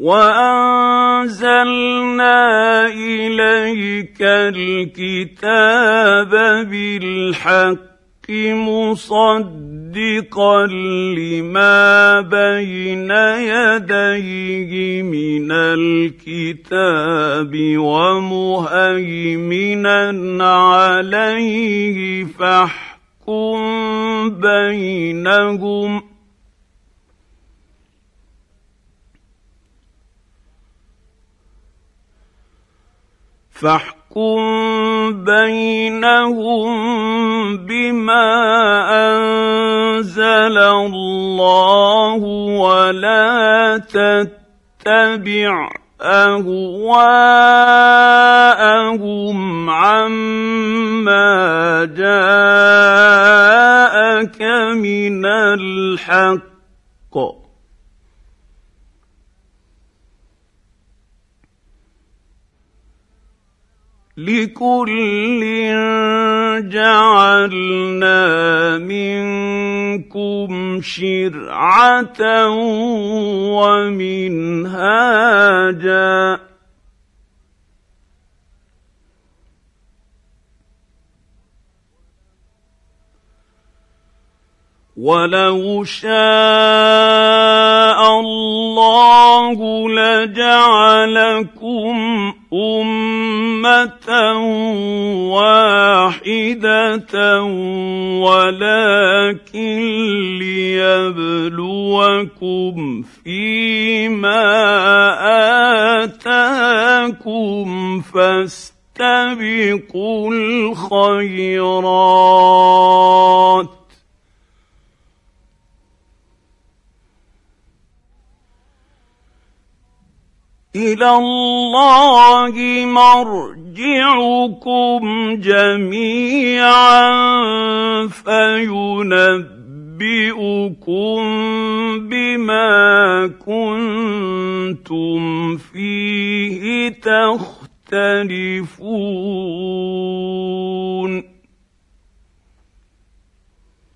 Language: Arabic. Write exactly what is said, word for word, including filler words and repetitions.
وأنزلنا إليك الكتاب بالحق مصدقا لما بين يديه من الكتاب ومهيمنا عليه فاحكم بينهم فاحكم بينهم بما أنزل الله ولا تتبع أهواءهم عما جاءك من الحق لكل جعلنا منكم شرعة ومنهاجا ولو شاء الله لجعلكم أمة واحدة ولكن ليبلوكم فيما آتاكم فاستبقوا الخيرات إلى الله مرجعكم جميعا فينبئكم بما كنتم فيه تختلفون